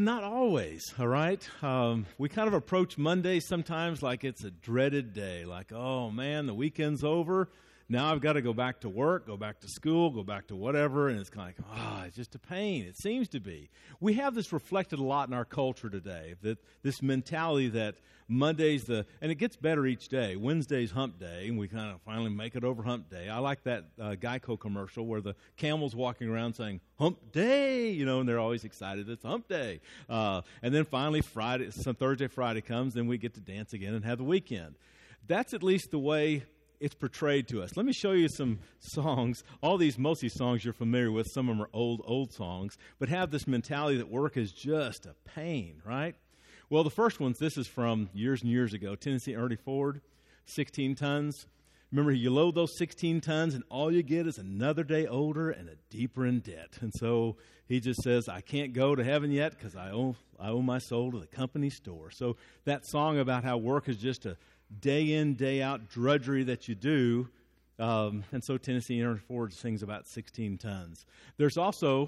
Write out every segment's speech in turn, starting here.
not always, all right? We kind of approach Monday sometimes like it's a dreaded day, like, oh, man, the weekend's over. Now I've got to go back to work, go back to school, go back to whatever, and it's kind of like, it's just a pain. It seems to be. We have this reflected a lot in our culture today, that this mentality that Monday's and it gets better each day. Wednesday's hump day, and we kind of finally make it over hump day. I like that Geico commercial where the camel's walking around saying, hump day, and they're always excited. It's hump day. And then finally Thursday, Friday comes, then we get to dance again and have the weekend. That's at least the way it's portrayed to us. Let me show you some songs. All these, mostly songs you're familiar with. Some of them are old songs, but have this mentality that work is just a pain, right? Well, the first one, this is from years and years ago. Tennessee Ernie Ford, 16 tons. Remember, you load those 16 tons, and all you get is another day older and a deeper in debt. And so he just says, I can't go to heaven yet because I owe my soul to the company store. So that song about how work is just a day in, day out drudgery that you do. And so Tennessee Ernie Ford sings about 16 tons. There's also,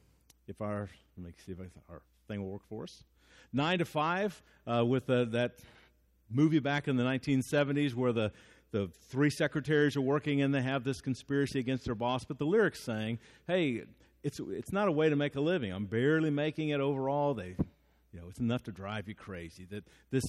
let me see if our thing will work for us, 9 to 5 with that movie back in the 1970s where the three secretaries are working and they have this conspiracy against their boss, but the lyrics saying, hey, it's not a way to make a living. I'm barely making it overall. It's enough to drive you crazy. That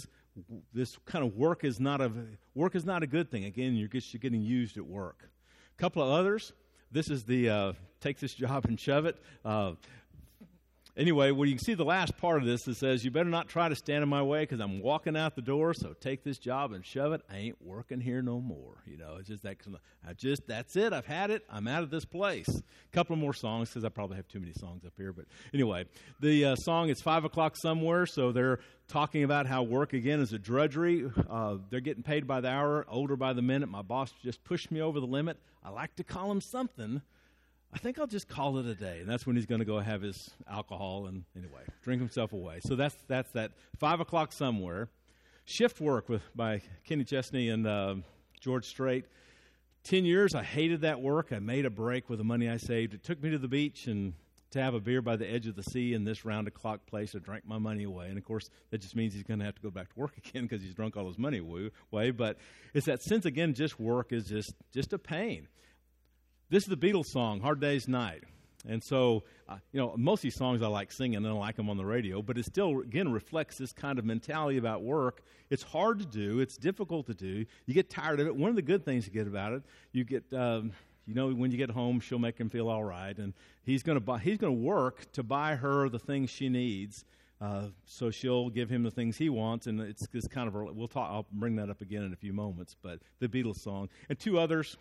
this kind of work is not a good thing. Again, you're getting used at work. A couple of others. This is the take this job and shove it. Anyway, well, you can see the last part of this that says, you better not try to stand in my way because I'm walking out the door, so take this job and shove it. I ain't working here no more. It's just that, that's it. I've had it. I'm out of this place. A couple more songs because I probably have too many songs up here. But anyway, the song is 5 o'clock somewhere, so they're talking about how work, again, is a drudgery. They're getting paid by the hour, older by the minute. My boss just pushed me over the limit. I like to call him something. I think I'll just call it a day. And that's when he's going to go have his alcohol and, anyway, drink himself away. So that's that 5 o'clock somewhere. Shift Work by Kenny Chesney and George Strait. 10 years, I hated that work. I made a break with the money I saved. It took me to the beach and to have a beer by the edge of the sea in this round-the-clock place. I drank my money away. And, of course, that just means he's going to have to go back to work again because he's drunk all his money away. But it's that sense, again, just work is just a pain. This is the Beatles song, Hard Day's Night. And so, most of these songs I like singing and I like them on the radio, but it still, again, reflects this kind of mentality about work. It's hard to do. It's difficult to do. You get tired of it. One of the good things you get about it, you get, when you get home, she'll make him feel all right. And he's going to work to buy her the things she needs. So she'll give him the things he wants, and it's this kind of, I'll bring that up again in a few moments, but the Beatles song. And two others.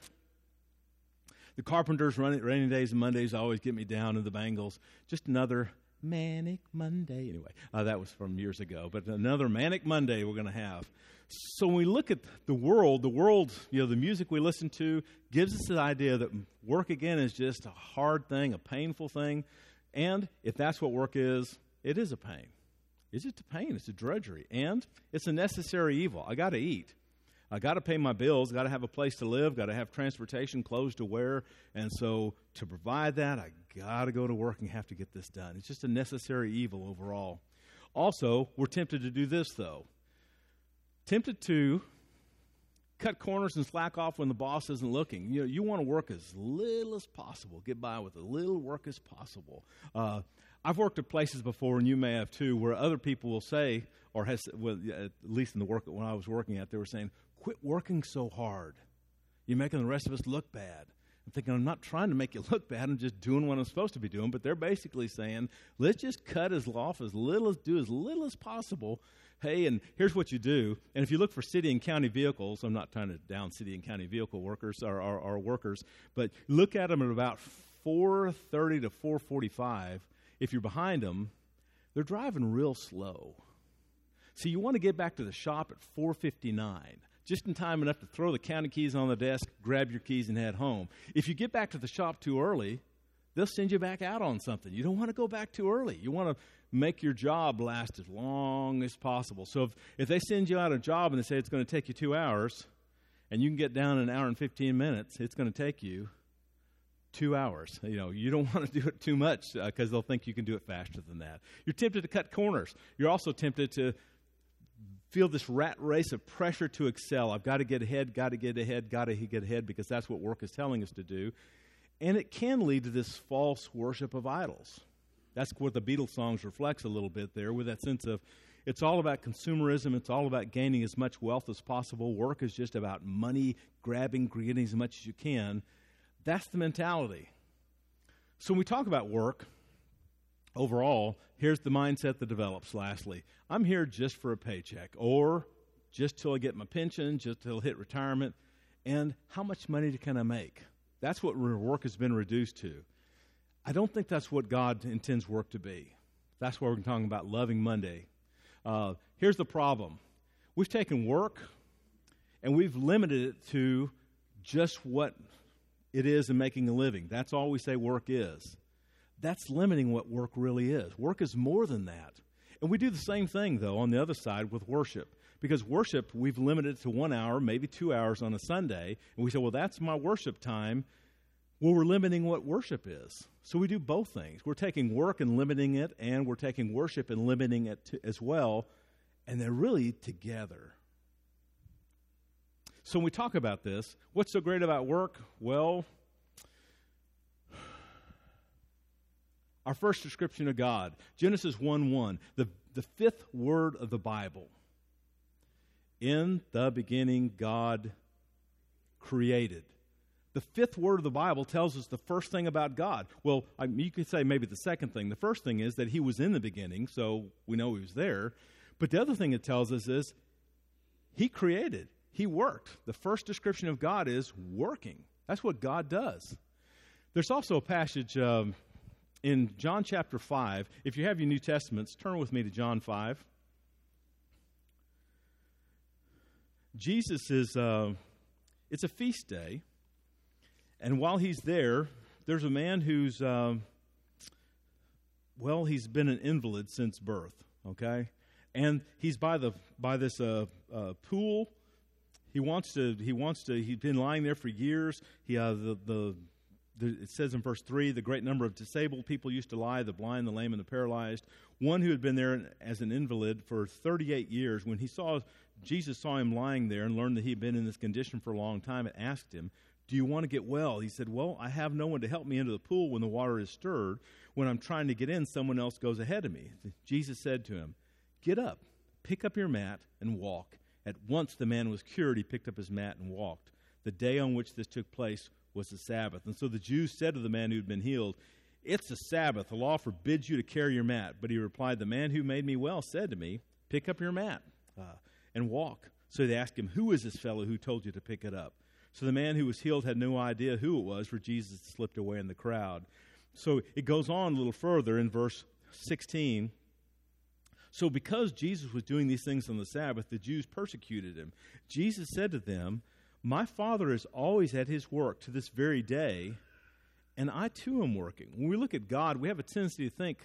The Carpenters, Rainy Days and Mondays always get me down, and the Bangles. Just another manic Monday. Anyway, that was from years ago, but another manic Monday we're going to have. So when we look at the world, the music we listen to gives us the idea that work, again, is just a hard thing, a painful thing. And if that's what work is, it is a pain. It's just a pain. It's a drudgery. And it's a necessary evil. I got to eat. I got to pay my bills, got to have a place to live, got to have transportation, clothes to wear. And so to provide that, I got to go to work and have to get this done. It's just a necessary evil overall. Also, we're tempted to do this, though. Tempted to cut corners and slack off when the boss isn't looking. You want to work as little as possible, get by with as little work as possible. I've worked at places before, and you may have too, where other people will say, at least in the work when I was working at, they were saying, quit working so hard. You're making the rest of us look bad. I'm thinking, I'm not trying to make you look bad. I'm just doing what I'm supposed to be doing. But they're basically saying, let's just cut off as little as possible. Hey, and here's what you do. And if you look for city and county vehicles, I'm not trying to down city and county vehicle workers or workers, but look at them at about 4:30 to 4:45. If you're behind them, they're driving real slow. So you want to get back to the shop at 4:59. Just in time enough to throw the county keys on the desk, grab your keys, and head home. If you get back to the shop too early, they'll send you back out on something. You don't want to go back too early. You want to make your job last as long as possible. So if they send you out a job and they say it's going to take you 2 hours, and you can get down in an hour and 15 minutes, it's going to take you 2 hours. You don't want to do it too much because they'll think you can do it faster than that. You're tempted to cut corners. You're also tempted to feel this rat race of pressure to excel. I've got to get ahead, got to get ahead because that's what work is telling us to do. And it can lead to this false worship of idols. That's what the Beatles songs reflects a little bit there, with that sense of it's all about consumerism. It's all about gaining as much wealth as possible. Work is just about money, grabbing, getting as much as you can. That's the mentality. So when we talk about work, overall, here's the mindset that develops lastly. I'm here just for a paycheck, or just till I get my pension, just till I hit retirement, and how much money can I make? That's what work has been reduced to. I don't think that's what God intends work to be. That's why we're talking about Loving Monday. Here's the problem. We've taken work and we've limited it to just what it is in making a living. That's all we say work is. That's limiting what work really is. Work is more than that. And we do the same thing, though, on the other side with worship. Because worship, we've limited it to 1 hour, maybe 2 hours on a Sunday. And we say, well, that's my worship time. Well, we're limiting what worship is. So we do both things. We're taking work and limiting it, and we're taking worship and limiting it as well. And they're really together. So when we talk about this, what's so great about work? Well, our first description of God, Genesis 1:1, the fifth word of the Bible. In the beginning, God created. The fifth word of the Bible tells us the first thing about God. Well, you could say maybe the second thing. The first thing is that he was in the beginning, so we know he was there. But the other thing it tells us is he created. He worked. The first description of God is working. That's what God does. There's also a passage in John chapter 5. If you have your New Testaments, turn with me to John 5. Jesus is, it's a feast day. And while he's there, there's a man who's, he's been an invalid since birth, okay? And he's by this pool. He's been lying there for years. It says in verse 3, the great number of disabled people used to lie, the blind, the lame, and the paralyzed. One who had been there as an invalid for 38 years, when Jesus saw him lying there and learned that he had been in this condition for a long time, and asked him, do you want to get well? He said, well, I have no one to help me into the pool when the water is stirred. When I'm trying to get in, someone else goes ahead of me. Jesus said to him, get up, pick up your mat, and walk. At once the man was cured. He picked up his mat and walked. The day on which this took place was the Sabbath. And so the Jews said to the man who had been healed, it's the Sabbath. The law forbids you to carry your mat. But he replied, the man who made me well said to me, pick up your mat and walk. So they asked him, who is this fellow who told you to pick it up? So the man who was healed had no idea who it was, for Jesus slipped away in the crowd. So it goes on a little further in verse 16. So because Jesus was doing these things on the Sabbath, the Jews persecuted him. Jesus said to them, my Father is always at his work to this very day, and I too am working. When we look at God, we have a tendency to think,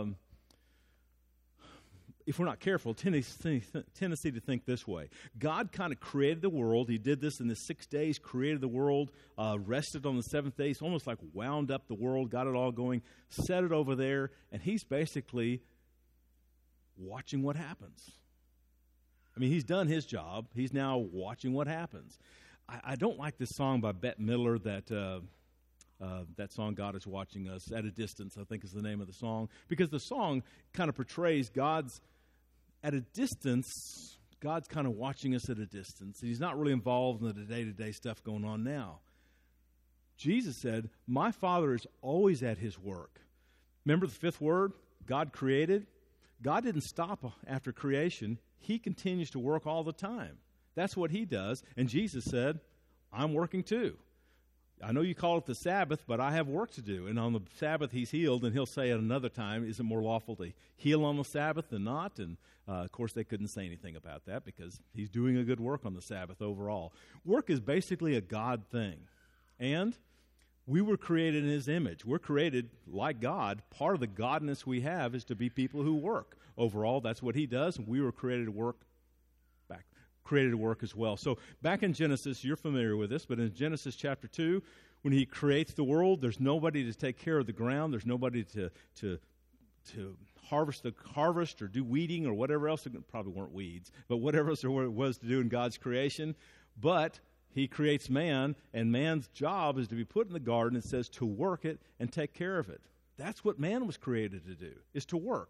if we're not careful, tendency to think this way. God kind of created the world. He did this in the 6 days, created the world, rested on the seventh day. It's almost like wound up the world, got it all going, set it over there, and he's basically watching what happens. I mean, he's done his job. He's now watching what happens. I don't like this song by Bette Midler, that song, God is Watching Us at a Distance, I think is the name of the song, because the song kind of portrays God's at a distance. God's kind of watching us at a distance. He's not really involved in the day-to-day stuff going on now. Jesus said, my Father is always at his work. Remember the fifth word? God created. God didn't stop after creation. He continues to work all the time. That's what he does. And Jesus said, I'm working too. I know you call it the Sabbath, but I have work to do. And on the Sabbath, he's healed, and he'll say at another time, is it more lawful to heal on the Sabbath than not? And, of course, they couldn't say anything about that because he's doing a good work on the Sabbath overall. Work is basically a God thing. And we were created in his image. We're created like God. Part of the godness we have is to be people who work. Overall, that's what he does, and we were created to work as well. So back in Genesis, you're familiar with this, but in Genesis chapter 2, when he creates the world, there's nobody to take care of the ground. There's nobody to harvest or do weeding or whatever else. It probably weren't weeds, but whatever else there was to do in God's creation. But he creates man, and man's job is to be put in the garden. It says to work it and take care of it. That's what man was created to do, is to work.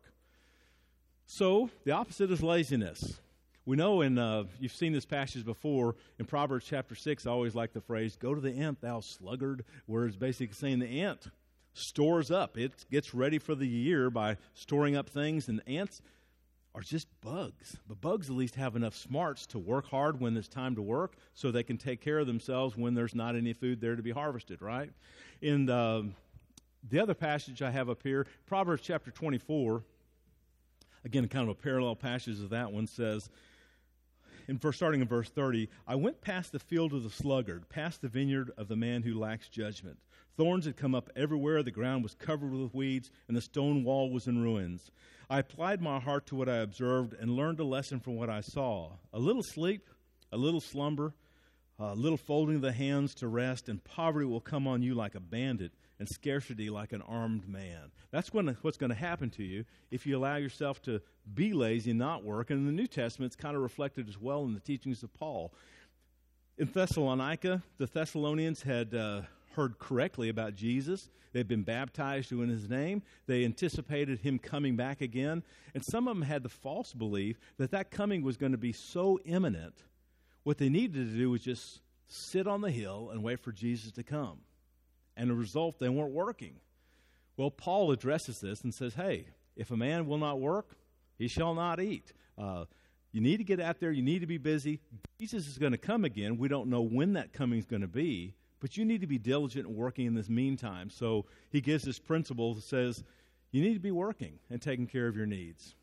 So the opposite is laziness. We know you've seen this passage before, in Proverbs chapter 6, I always like the phrase, go to the ant, thou sluggard, where it's basically saying the ant stores up. It gets ready for the year by storing up things, and ants are just bugs. But bugs at least have enough smarts to work hard when there's time to work so they can take care of themselves when there's not any food there to be harvested, right? In the other passage I have up here, Proverbs chapter 24, again, kind of a parallel passage of that one, says, starting in verse 30, I went past the field of the sluggard, past the vineyard of the man who lacks judgment. Thorns had come up everywhere, the ground was covered with weeds, and the stone wall was in ruins. I applied my heart to what I observed and learned a lesson from what I saw. A little sleep, a little slumber, a little folding of the hands to rest, and poverty will come on you like a bandit, and scarcity like an armed man. That's what's going to happen to you if you allow yourself to be lazy and not work. And in the New Testament, it's kind of reflected as well in the teachings of Paul. In Thessalonica, the Thessalonians had heard correctly about Jesus. They'd been baptized in his name. They anticipated him coming back again. And some of them had the false belief that coming was going to be so imminent, what they needed to do was just sit on the hill and wait for Jesus to come. And the result, they weren't working. Well, Paul addresses this and says, hey, if a man will not work, he shall not eat. You need to get out there. You need to be busy. Jesus is going to come again. We don't know when that coming is going to be, but you need to be diligent and working in this meantime. So he gives this principle that says you need to be working and taking care of your needs.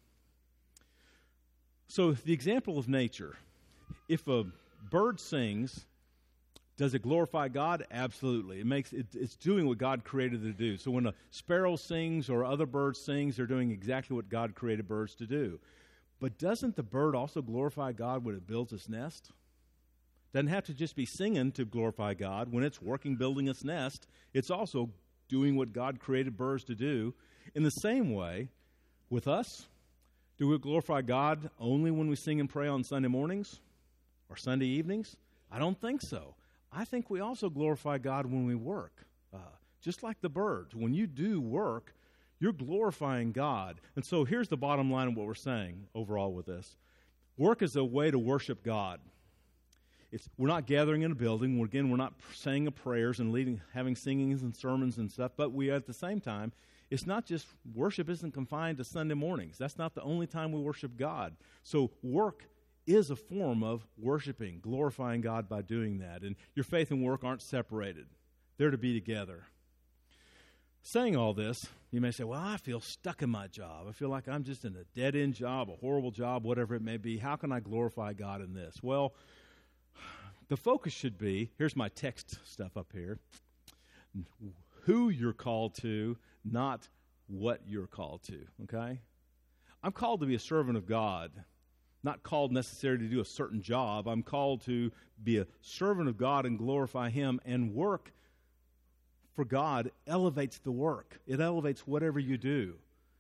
So the example of nature, if a bird sings, does it glorify God? Absolutely. It's doing what God created it to do. So when a sparrow sings or other bird sings, they're doing exactly what God created birds to do. But doesn't the bird also glorify God when it builds its nest? Doesn't have to just be singing to glorify God. When it's working building its nest, it's also doing what God created birds to do. In the same way, with us, do we glorify God only when we sing and pray on Sunday mornings or Sunday evenings? I don't think so. I think we also glorify God when we work, just like the birds. When you do work, you're glorifying God. And so here's the bottom line of what we're saying overall with this. Work is a way to worship God. We're not gathering in a building. We're not saying prayers and having singings and sermons and stuff, but we at the same time, it's not just, worship isn't confined to Sunday mornings. That's not the only time we worship God. So work is a form of worshiping, glorifying God by doing that. And your faith and work aren't separated. They're to be together. Saying all this, you may say, well, I feel stuck in my job. I feel like I'm just in a dead-end job, a horrible job, whatever it may be. How can I glorify God in this? Well, the focus should be, here's my text stuff up here, who you're called to, not what you're called to, okay? I'm called to be a servant of God. Not called necessarily to do a certain job. I'm called to be a servant of God and glorify him, and work for God elevates the work. It elevates whatever you do.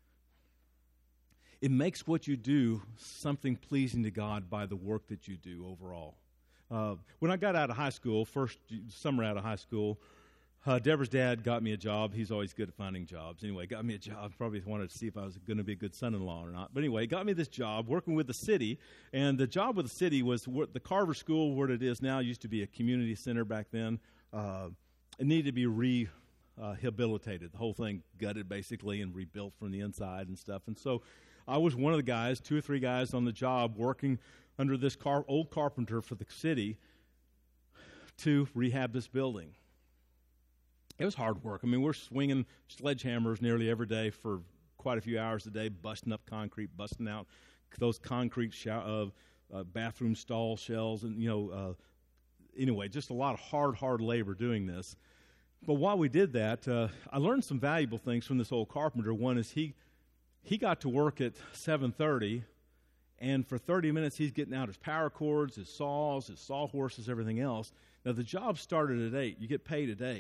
It makes what you do something pleasing to God by the work that you do overall. When I got out of high school, first summer out of high school, Deborah's dad got me a job. He's always good at finding jobs. Anyway, got me a job. Probably wanted to see if I was going to be a good son-in-law or not. But anyway, got me this job working with the city. And the job with the city was the Carver School, where it is now, used to be a community center back then. It needed to be rehabilitated. The whole thing gutted, basically, and rebuilt from the inside and stuff. And so I was one of the guys, 2 or 3 guys on the job, working under this old carpenter for the city to rehab this building. It was hard work. I mean, we're swinging sledgehammers nearly every day for quite a few hours a day, busting up concrete, busting out those concrete bathroom stall shells, and anyway, just a lot of hard labor doing this. But while we did that, I learned some valuable things from this old carpenter. One is he got to work at 7:30, and for 30 minutes he's getting out his power cords, his saws, his sawhorses, everything else. Now the job started at 8. You get paid at 8.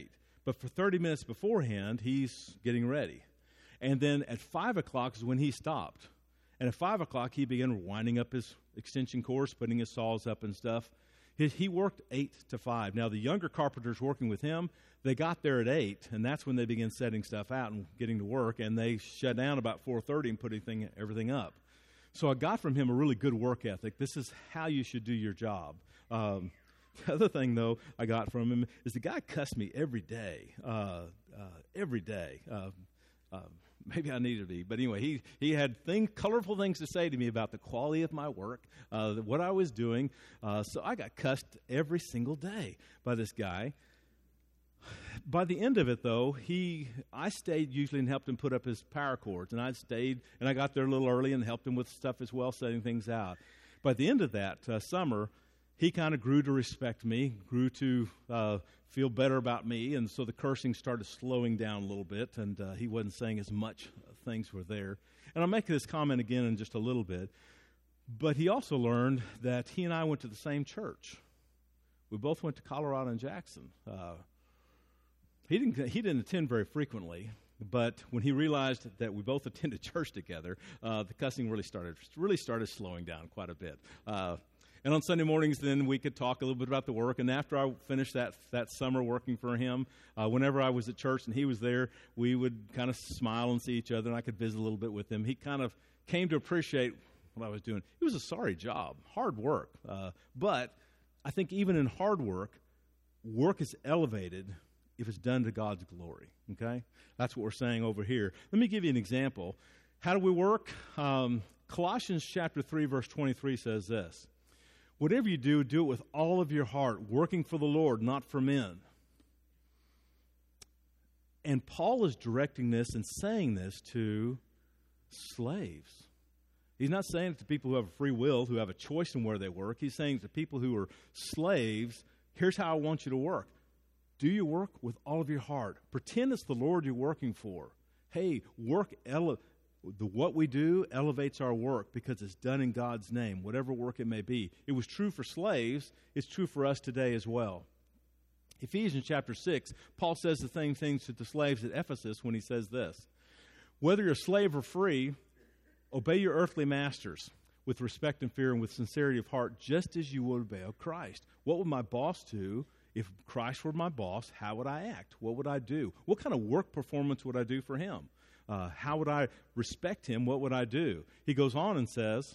But for 30 minutes beforehand, he's getting ready. And then at 5 o'clock is when he stopped. And at 5 o'clock, he began winding up his extension cords, putting his saws up and stuff. He worked 8 to 5. Now, the younger carpenters working with him, they got there at 8, and that's when they began setting stuff out and getting to work, and they shut down about 4:30 and put everything up. So I got from him a really good work ethic. This is how you should do your job. The other thing, though, I got from him is the guy cussed me every day. Every day. Maybe I needed to be. But anyway, he had colorful things to say to me about the quality of my work, what I was doing. So I got cussed every single day by this guy. By the end of it, though, I stayed usually and helped him put up his power cords. And I stayed, and I got there a little early and helped him with stuff as well, setting things out. By the end of that summer, he kind of grew to respect me, grew to feel better about me, and so the cursing started slowing down a little bit, and he wasn't saying as much things were there. And I'll make this comment again in just a little bit, but he also learned that he and I went to the same church. We both went to Colorado and Jackson. He didn't attend very frequently, but when he realized that we both attended church together, the cussing really started slowing down quite a bit. And on Sunday mornings, then we could talk a little bit about the work. And after I finished that summer working for him, whenever I was at church and he was there, we would kind of smile and see each other, and I could visit a little bit with him. He kind of came to appreciate what I was doing. It was a sorry job, hard work. But I think even in hard work is elevated if it's done to God's glory. Okay? That's what we're saying over here. Let me give you an example. How do we work? Colossians chapter 3, verse 23 says this. Whatever you do, do it with all of your heart, working for the Lord, not for men. And Paul is directing this and saying this to slaves. He's not saying it to people who have a free will, who have a choice in where they work. He's saying to people who are slaves, here's how I want you to work. Do your work with all of your heart. Pretend it's the Lord you're working for. Hey, what we do elevates our work because it's done in God's name, whatever work it may be. It was true for slaves. It's true for us today as well. Ephesians chapter 6, Paul says the same things to the slaves at Ephesus when he says this. Whether you're a slave or free, obey your earthly masters with respect and fear and with sincerity of heart, just as you would obey Christ. What would my boss do? If Christ were my boss, how would I act? What would I do? What kind of work performance would I do for him? How would I respect him? What would I do? He goes on and says,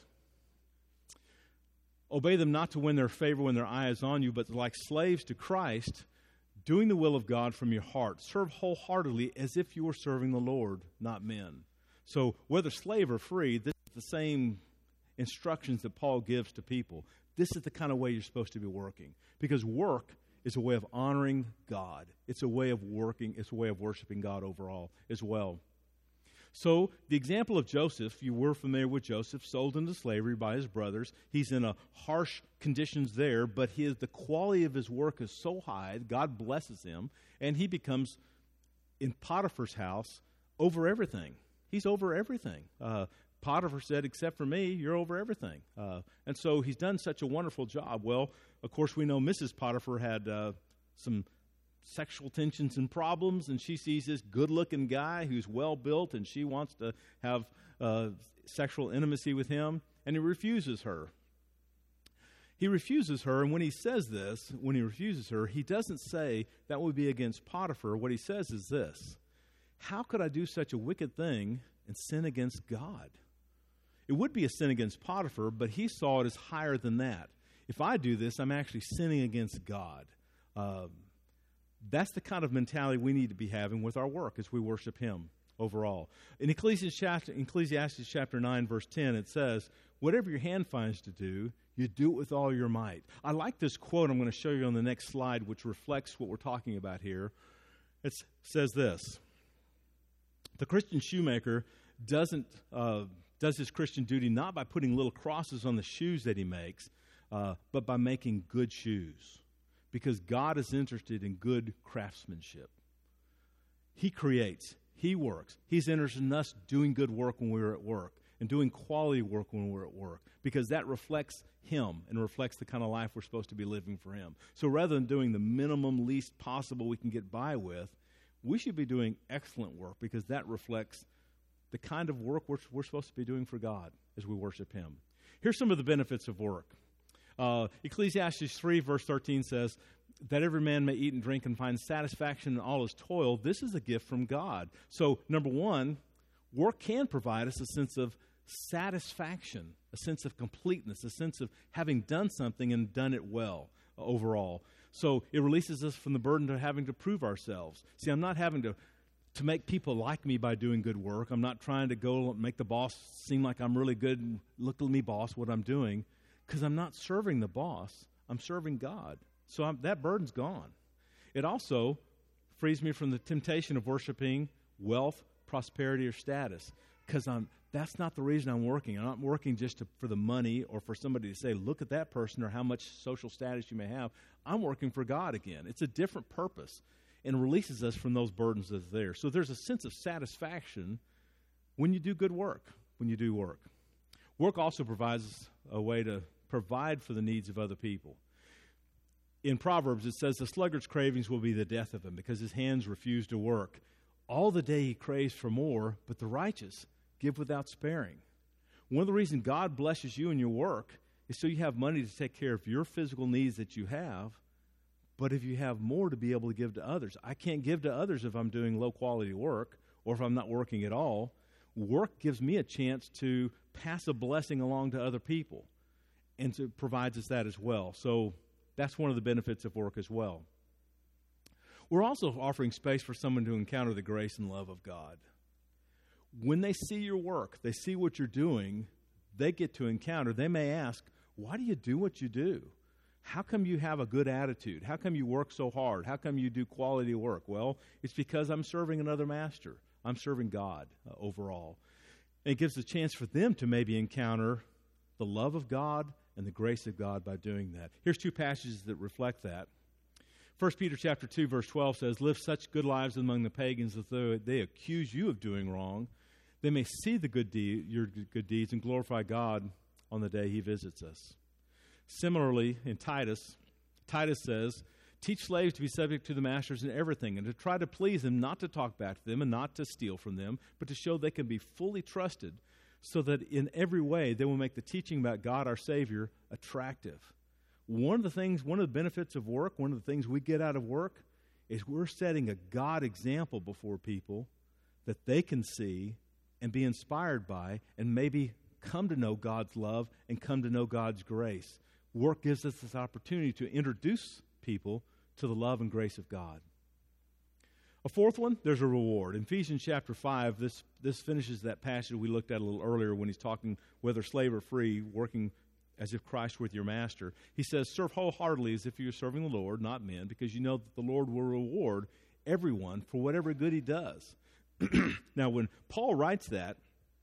obey them not to win their favor when their eye is on you, but like slaves to Christ, doing the will of God from your heart. Serve wholeheartedly as if you were serving the Lord, not men. So whether slave or free, this is the same instructions that Paul gives to people. This is the kind of way you're supposed to be working. Because work is a way of honoring God. It's a way of working. It's a way of worshiping God overall as well. So the example of Joseph, you were familiar with Joseph, sold into slavery by his brothers. He's in a harsh conditions there, but the quality of his work is so high, God blesses him, and he becomes, in Potiphar's house, over everything. He's over everything. Potiphar said, except for me, you're over everything. And so he's done such a wonderful job. Well, of course, we know Mrs. Potiphar had some sexual tensions and problems, and she sees this good-looking guy who's well-built, and she wants to have sexual intimacy with him, and he refuses her. He refuses her, and when he says this, when he refuses her, he doesn't say that would be against Potiphar. What he says is this, how could I do such a wicked thing and sin against God? It would be a sin against Potiphar, but he saw it as higher than that. If I do this, I'm actually sinning against God. That's the kind of mentality we need to be having with our work as we worship him overall. In Ecclesiastes chapter 9, verse 10, it says, whatever your hand finds to do, you do it with all your might. I like this quote I'm going to show you on the next slide, which reflects what we're talking about here. It says this, the Christian shoemaker does his Christian duty not by putting little crosses on the shoes that he makes, but by making good shoes. Because God is interested in good craftsmanship. He creates. He works. He's interested in us doing good work when we're at work. and doing quality work when we're at work, because that reflects Him and reflects the kind of life we're supposed to be living for Him. So rather than doing the minimum least possible we can get by with, we should be doing excellent work, because that reflects the kind of work we're supposed to be doing for God as we worship Him. Here's some of the benefits of work. Ecclesiastes 3, verse 13 says, that every man may eat and drink and find satisfaction in all his toil. This is a gift from God. So, number one, work can provide us a sense of satisfaction, a sense of completeness, a sense of having done something and done it well overall. So it releases us from the burden of having to prove ourselves. See, I'm not having to make people like me by doing good work. I'm not trying to go make the boss seem like I'm really good and look at me, boss, what I'm doing, because I'm not serving the boss. I'm serving God. So that burden's gone. It also frees me from the temptation of worshiping wealth, prosperity, or status, because that's not the reason I'm working. I'm not working just for the money or for somebody to say, look at that person, or how much social status you may have. I'm working for God again. It's a different purpose, and releases us from those burdens that's there. So there's a sense of satisfaction when you do good work, when you do work. Work also provides a way to provide for the needs of other people. In Proverbs, it says, the sluggard's cravings will be the death of him, because his hands refuse to work. All the day he craves for more, but the righteous give without sparing. One of the reasons God blesses you in your work is so you have money to take care of your physical needs that you have, but if you have more to be able to give to others. I can't give to others if I'm doing low-quality work or if I'm not working at all. Work gives me a chance to pass a blessing along to other people, and it provides us that as well. So that's one of the benefits of work as well. We're also offering space for someone to encounter the grace and love of God. When they see your work, they see what you're doing, they get to encounter. They may ask, why do you do what you do? How come you have a good attitude? How come you work so hard? How come you do quality work? Well, it's because I'm serving another master. I'm serving God overall. And it gives a chance for them to maybe encounter the love of God and the grace of God by doing that. Here's two passages that reflect that. 1 Peter chapter 2, verse 12 says, live such good lives among the pagans that though they accuse you of doing wrong, they may see the your good deeds and glorify God on the day He visits us. Similarly, in Titus says, teach slaves to be subject to the masters in everything, and to try to please them, not to talk back to them and not to steal from them, but to show they can be fully trusted, so that in every way they will make the teaching about God our Savior attractive. One of the benefits of work, one of the things we get out of work, is we're setting a God example before people that they can see and be inspired by, and maybe come to know God's love and come to know God's grace. Work gives us this opportunity to introduce people to the love and grace of God. A fourth one, there's a reward. In Ephesians chapter 5, this finishes that passage we looked at a little earlier when he's talking whether slave or free, working as if Christ were your master. He says, serve wholeheartedly as if you're serving the Lord, not men, because you know that the Lord will reward everyone for whatever good he does. Now, when Paul writes that,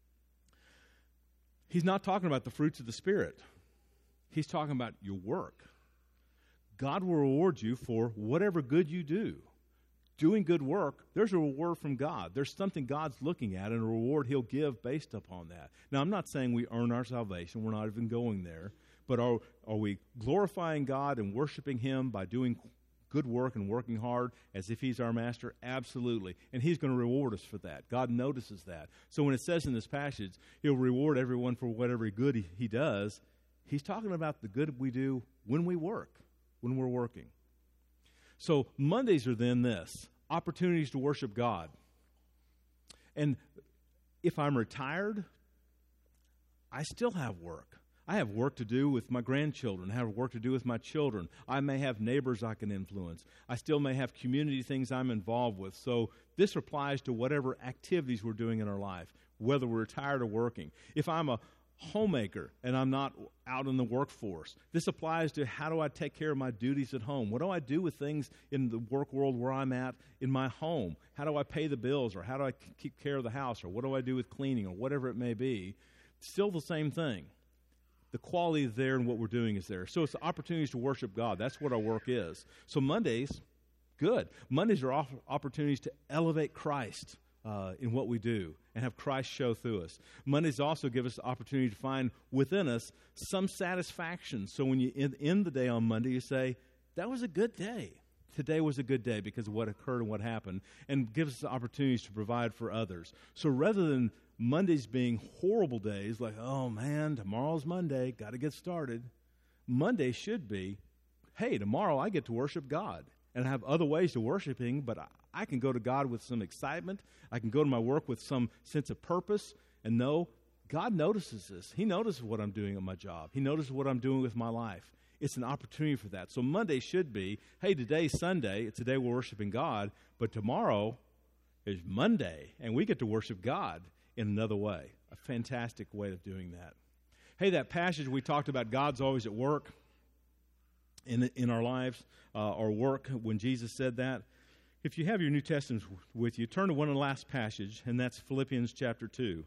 he's not talking about the fruits of the Spirit. He's talking about your work. God will reward you for whatever good you do. Doing good work, there's a reward from God. There's something God's looking at and a reward He'll give based upon that. Now, I'm not saying we earn our salvation. We're not even going there. But are we glorifying God and worshiping Him by doing good work and working hard as if He's our master? Absolutely. And He's going to reward us for that. God notices that. So when it says in this passage, He'll reward everyone for whatever good he does, He's talking about the good we do when we work, when we're working. So Mondays are then this, opportunities to worship God. And if I'm retired, I still have work. I have work to do with my grandchildren. I have work to do with my children. I may have neighbors I can influence. I still may have community things I'm involved with. So this applies to whatever activities we're doing in our life, whether we're retired or working. If I'm a homemaker and I'm not out in the workforce, this applies to how do I take care of my duties at home? What do I do with things in the work world where I'm at in my home? How do I pay the bills, or how do I keep care of the house, or what do I do with cleaning, or whatever it may be? Still the same thing. The quality is there and what we're doing is there. So it's opportunities to worship God. That's what our work is. So Mondays, good. Mondays are opportunities to elevate Christ in what we do and have Christ show through us. Mondays also give us the opportunity to find within us some satisfaction. So when you end the day on Monday, you say, that was a good day. Today was a good day because of what occurred and what happened, and gives us opportunities to provide for others. So rather than Mondays being horrible days, like, oh man, tomorrow's Monday, got to get started, Monday should be, hey, tomorrow I get to worship God. And I have other ways to worship Him, but I can go to God with some excitement. I can go to my work with some sense of purpose and know God notices this. He notices what I'm doing at my job. He notices what I'm doing with my life. It's an opportunity for that. So Monday should be, hey, today's Sunday. It's a day we're worshiping God, but tomorrow is Monday, and we get to worship God in another way. A fantastic way of doing that. Hey, that passage we talked about, God's always at work in our lives, or work, when Jesus said that. If you have your New Testament with you, turn to one of the last passage, and that's Philippians chapter 2.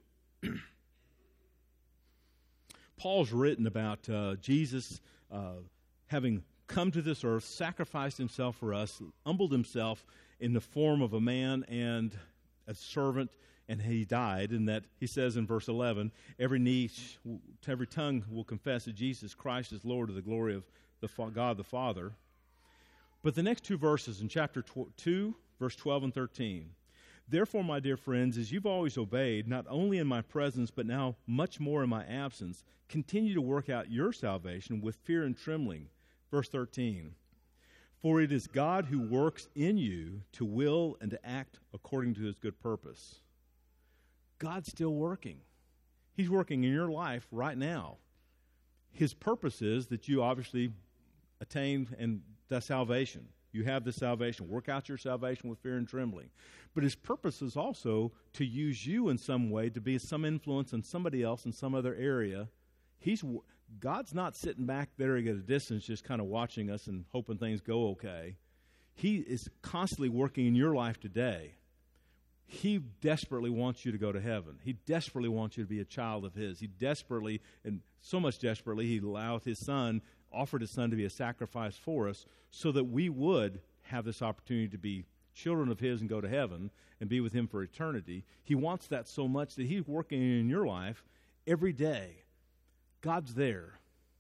Paul's written about Jesus having come to this earth, sacrificed himself for us, humbled himself in the form of a man and a servant, and he died. And that he says in verse 11, every tongue will confess that Jesus Christ is Lord, to the glory of God the Father. But the next two verses in chapter 2, verse 12 and 13. Therefore, my dear friends, as you've always obeyed, not only in my presence, but now much more in my absence, continue to work out your salvation with fear and trembling. Verse 13. For it is God who works in you to will and to act according to His good purpose. God's still working. He's working in your life right now. His purpose is that you obviously attain and the salvation. You have the salvation. Work out your salvation with fear and trembling. But His purpose is also to use you in some way to be some influence on somebody else in some other area. God's not sitting back there at a distance just kind of watching us and hoping things go okay. He is constantly working in your life today. He desperately wants you to go to heaven. He desperately wants you to be a child of His. He desperately, and so much desperately, He allowed His Son, offered His Son to be a sacrifice for us so that we would have this opportunity to be children of His and go to heaven and be with Him for eternity. He wants that so much that He's working in your life every day. God's there.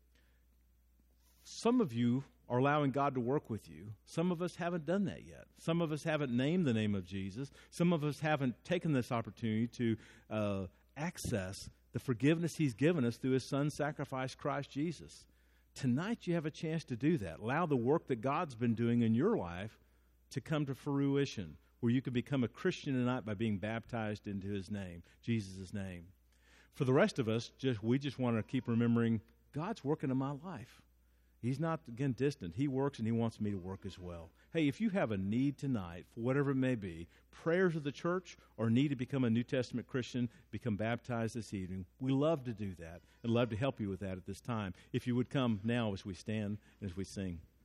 Some of you are allowing God to work with you. Some of us haven't done that yet. Some of us haven't named the name of Jesus. Some of us haven't taken this opportunity to access the forgiveness He's given us through His Son's sacrifice, Christ Jesus. Tonight you have a chance to do that. Allow the work that God's been doing in your life to come to fruition, where you can become a Christian tonight by being baptized into His name, Jesus' name. For the rest of us, we just want to keep remembering God's working in my life. He's not, again, distant. He works, and He wants me to work as well. Hey, if you have a need tonight, for whatever it may be, prayers of the church, or need to become a New Testament Christian, become baptized this evening, we love to do that and love to help you with that at this time. If you would come now as we stand and as we sing.